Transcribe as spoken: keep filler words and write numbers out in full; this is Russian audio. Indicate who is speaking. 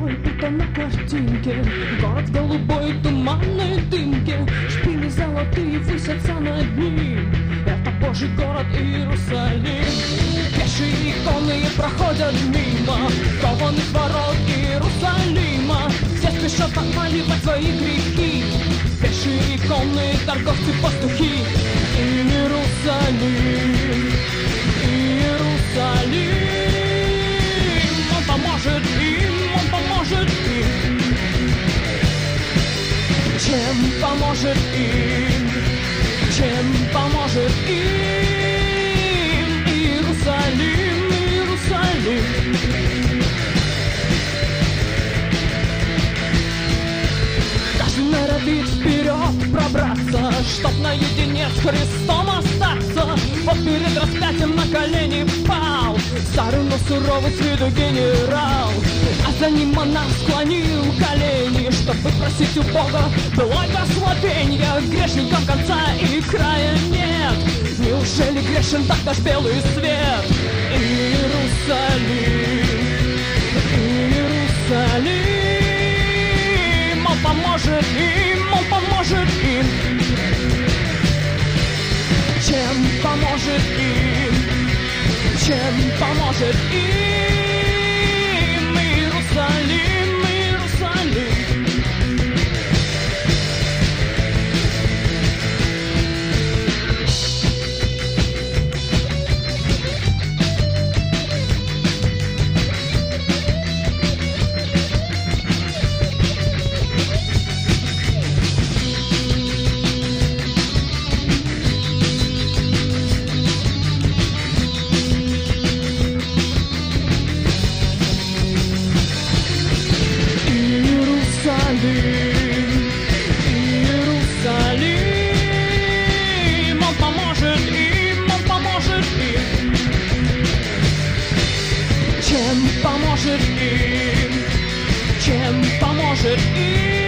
Speaker 1: рукой, будто на картинке. Город в голубой туманной дымке, шпили золотые высятся над ним. Это Божий город Иерусалим. Пешие иконы проходят мимо кованых ворот Иерусалима. Все спешат отмаливать свои грехи. Пешие иконы, торговцы, пастухи. Иерусалим, Иерусалим. Он поможет им, он поможет им. Чем поможет им, чем поможет им Иерусалим, Иерусалим. Каждый норовит вперед пробраться, чтоб наедине с Христом остаться. Вот перед распятием на колени пал старый, но суровый с виду генерал. А за ним монарх склонил колени, чтобы просить у Бога благословенья. Грешникам конца и края нет. Неужели грешен так наш белый свет? Иерусалим, Иерусалим. Он поможет им, он поможет им. Чем поможет им, чем поможет им Иерусалим, Иерусалим. Иерусалим, он поможет им, он поможет им. Чем поможет им, чем поможет им.